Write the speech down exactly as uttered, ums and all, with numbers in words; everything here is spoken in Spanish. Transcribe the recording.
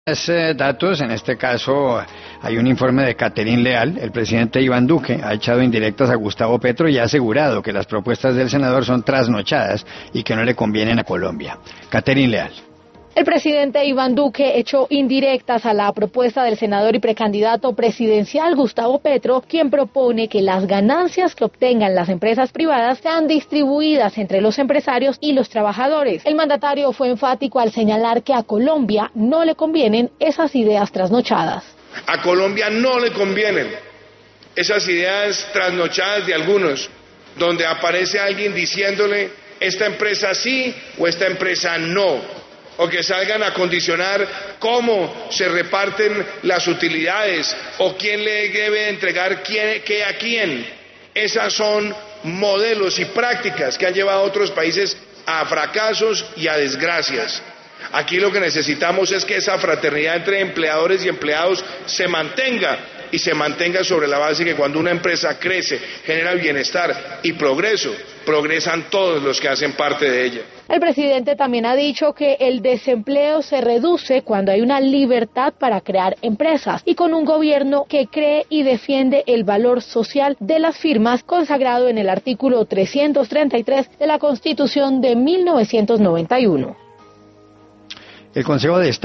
Eh, datos, en este caso hay un informe de Catherine Leal. El presidente Iván Duque ha echado indirectas a Gustavo Petro y ha asegurado que las propuestas del senador son trasnochadas y que no le convienen a Colombia. Catherine Leal. El presidente Iván Duque echó indirectas a la propuesta del senador y precandidato presidencial Gustavo Petro, quien propone que las ganancias que obtengan las empresas privadas sean distribuidas entre los empresarios y los trabajadores. El mandatario fue enfático al señalar que a Colombia no le convienen esas ideas trasnochadas. A Colombia no le convienen esas ideas trasnochadas de algunos, donde aparece alguien diciéndole esta empresa sí o esta empresa no. O que salgan a condicionar cómo se reparten las utilidades o quién le debe entregar quién, qué a quién. Esas son modelos y prácticas que han llevado a otros países a fracasos y a desgracias. Aquí lo que necesitamos es que esa fraternidad entre empleadores y empleados se mantenga y se mantenga sobre la base que cuando una empresa crece, genera bienestar y progreso, progresan todos los que hacen parte de ella. El presidente también ha dicho que el desempleo se reduce cuando hay una libertad para crear empresas y con un gobierno que cree y defiende el valor social de las firmas consagrado en el artículo trescientos treinta y tres de la Constitución de mil novecientos noventa y uno. El Consejo de Estado